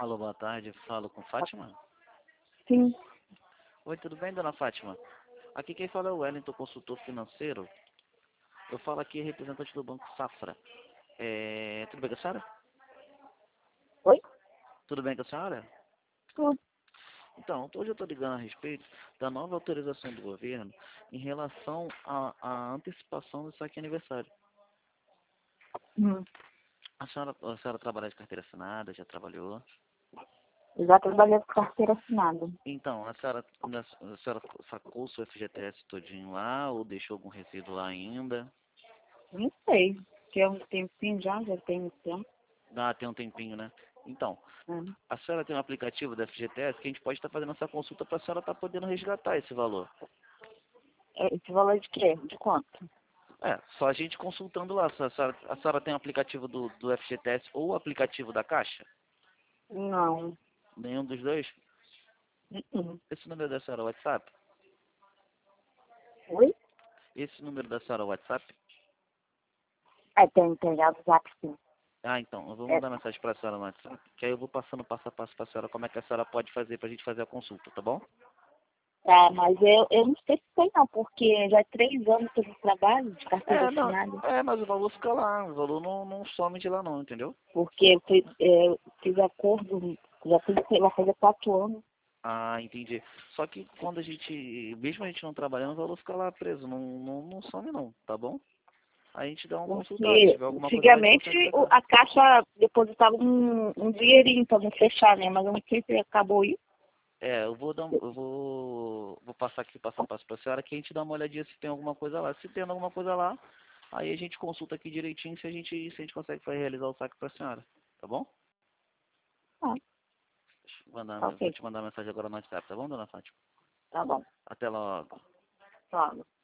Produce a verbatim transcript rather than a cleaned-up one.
Alô, boa tarde. Falo com Fátima? Sim. Oi, tudo bem, dona Fátima? Aqui quem fala é o Wellington, consultor financeiro. Eu falo aqui representante do Banco Safra. É... Tudo bem com a senhora? Oi? Tudo bem com a senhora? Tudo. Então, hoje eu estou ligando a respeito da nova autorização do governo em relação à, à antecipação do saque aniversário. Hum. A senhora, a senhora trabalha de carteira assinada, já trabalhou? Eu já trabalhei com carteira assinada. Então, a senhora, a senhora sacou o seu F G T S todinho lá ou deixou algum resíduo lá ainda? Não sei. Que é um tempinho já, já tem um tempo. Ah, tem um tempinho, né? Então, Hum. a senhora tem um aplicativo da F G T S que a gente pode estar fazendo essa consulta para a senhora estar podendo resgatar esse valor. É, esse valor de quê? De quanto? É, só a gente consultando lá. Se A senhora, a senhora tem o aplicativo do, do F G T S ou o aplicativo da Caixa? Não. Nenhum dos dois? Uhum. Esse número da senhora é o WhatsApp? Oi? Esse número da senhora é o WhatsApp? É, tem, tem já do Zap, sim. Ah, então, eu vou É, mandar mensagem para a senhora no WhatsApp, que aí eu vou passando passo a passo para a senhora como é que a senhora pode fazer para a gente fazer a consulta, tá bom? tá, mas eu, eu não sei se tem não, porque já é três anos que eu trabalho de carteira É, não, assinada. é, mas o valor fica lá, o valor não, não some de lá não, entendeu? Porque eu fiz, é, eu fiz acordo, já fiz, vai fazer quatro anos. Ah, entendi. Só que quando a gente, mesmo a gente não trabalhando, o valor fica lá preso, não, não, não some não, tá bom? Aí a gente dá uma consultada, se Porque tiver alguma coisa lá a gente antigamente consegue o- pegar. a Caixa depositava um, um dinheirinho para não fechar, né? Mas eu não sei se acabou isso. É, eu vou dar, um- eu vou, vou passar aqui passo a passo pra senhora que a gente dá uma olhadinha se tem alguma coisa lá. Se tem alguma coisa lá, aí a gente consulta aqui direitinho se a gente, se a gente consegue realizar o saque pra senhora, tá bom? Ah, Deixa eu mandar, tá eu vou ok. te mandar mensagem agora no WhatsApp, tá bom, dona Fátima? Tá bom. Até logo. Claro.